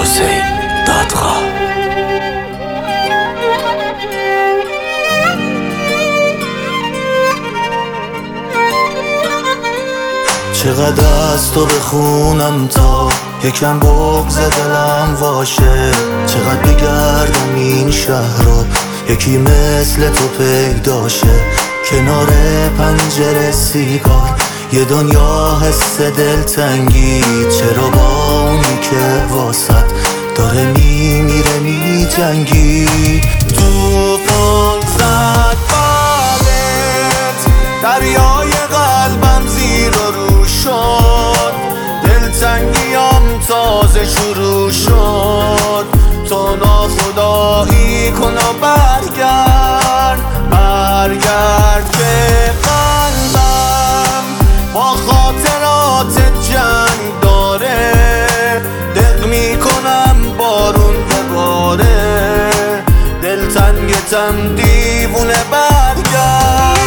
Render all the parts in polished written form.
حسین دادخواه. چقدر از تو بخونم تا یکم بغض دلم واشه، چقدر بگردم این شهر رو یکی مثل تو پیداشه. کنار پنجره سیگار یه دنیا حس دلتنگی، چرا با اونی که واسط داره میمیره میجنگی. توفان زد بالت دریای قلبم زیر و رو شد، دلتنگیم تازه شروع شد. تو ناخدایی کن و برگرد که قلبم با خاطرات جنگ داره. دق میکنم بارون بباره، دلتنگتم دیوونه برگرد.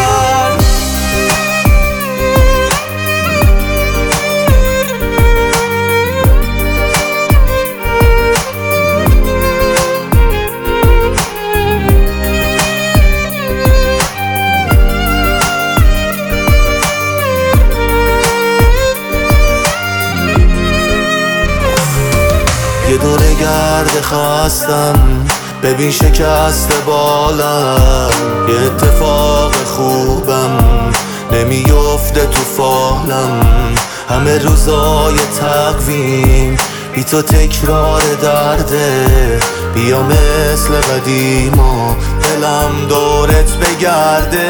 یه دوره گرد خستم، ببین شکست بالم. یه اتفاق خوبم نمیفته تو فالم، همه روزای تقویم بی تو تکرار درده. بیا مثل قدیما دلم دورت بگرده.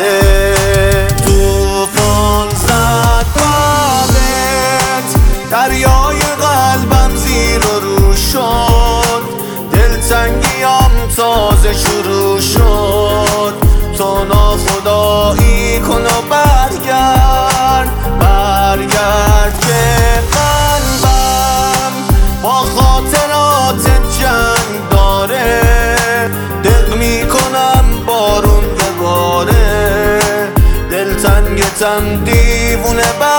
توفان زد بالت دریای قلبم زیر و رو شد، دلتنگیم تازه شروع شد. تو ناخدایی کن و برگرد که قلبم با خاطرات جنگ داره. دق میکنم بارون بباره، دلتنگتم دیوونه